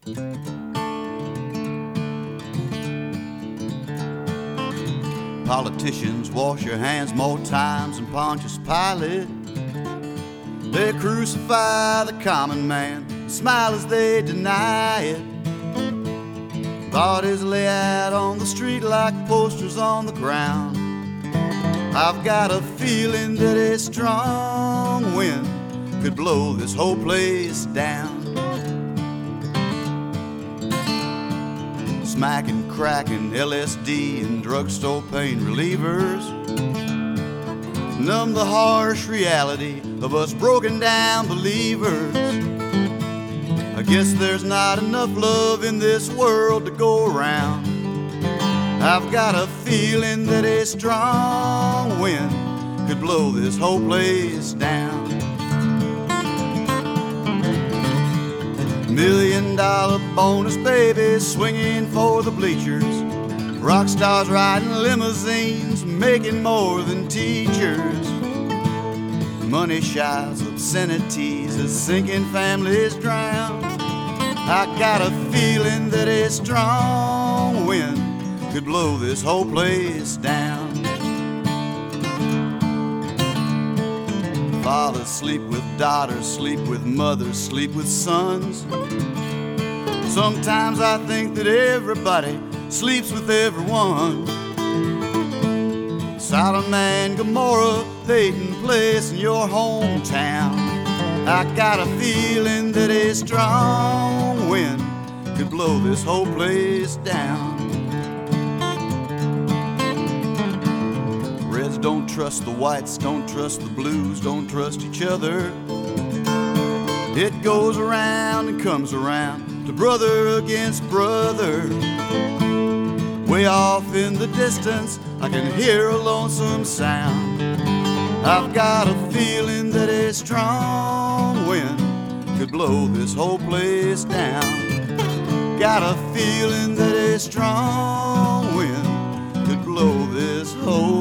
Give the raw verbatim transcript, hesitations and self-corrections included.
Politicians wash your hands more times than Pontius Pilate. They crucify the common man, smile as they deny it. Bodies lay out on the street like posters on the ground. I've got a feeling that a strong wind could blow this whole place down. Smacking, cracking, L S D and drugstore pain relievers numb the harsh reality of us broken down believers. I guess there's not enough love in this world to go around. I've got a feeling that a strong wind could blow this whole place down. Million dollar bonus babies swinging for the bleachers. Rock stars riding limousines, making more than teachers. Money shies, obscenities as sinking families drown. I got a feeling that a strong wind could blow this whole place down. Fathers sleep with daughters, sleep with mothers, sleep with sons. Sometimes I think that everybody sleeps with everyone. Sodom and Gomorrah, Peyton Place in your hometown. I got a feeling that a strong wind could blow this whole place down. Reds don't trust the whites, don't trust the blues, don't trust each other. It goes around and comes around to brother against brother. Way off in the distance, I can hear a lonesome sound. I've got a feeling that a strong wind could blow this whole place down. Got a feeling that a strong wind could blow this whole